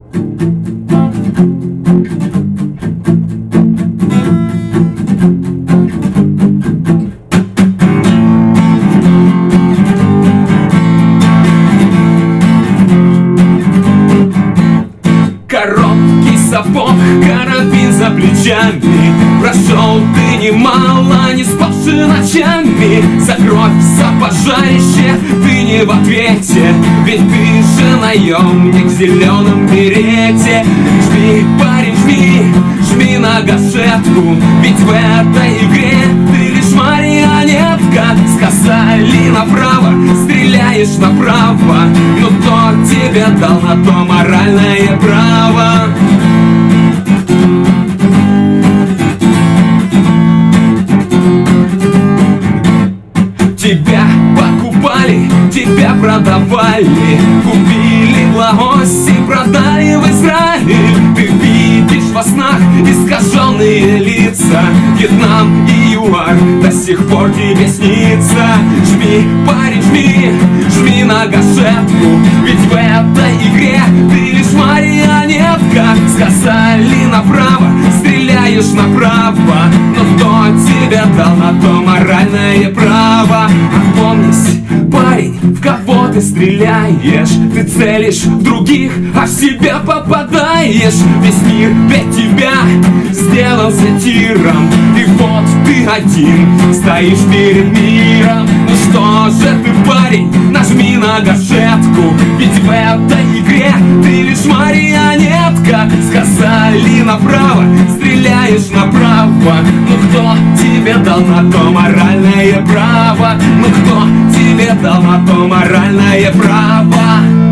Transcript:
Короткий сапог, карабин за плечами. Прошел ты немало, не спавши ночами. За кровь, за пожарище ты не в ответе, ведь ты же наемник в зеленом берете. Жми, парень, жми, жми на гашетку, ведь в этой игре ты лишь марионетка. Сказали направо, стреляешь направо, но кто тебе дал на то моральное право? Тебя покупали, тебя продавали, купили в Лагосе, продали в Израиль. Ты видишь во снах искаженные лица, Вьетнам и ЮАР до сих пор тебе снится. Жми, парень, жми, жми на гашетку, ведь в этой игре ты лишь марионетка. Сказали направо, стреляешь направо, но кто тебе дал на то моральное право? Опомнись, парень, в кого ты стреляешь? Ты целишь в других, а в себя попадаешь. Весь мир для тебя сделался тиром, и вот ты один стоишь перед миром. Ну что же ты, парень, нажми на гашетку, ведь в этой игре ты лишь марионетка. Сказали направо, стреляешь направо, ну кто тебе дал на то моральное право? Ну кто тебе дал на то моральное право?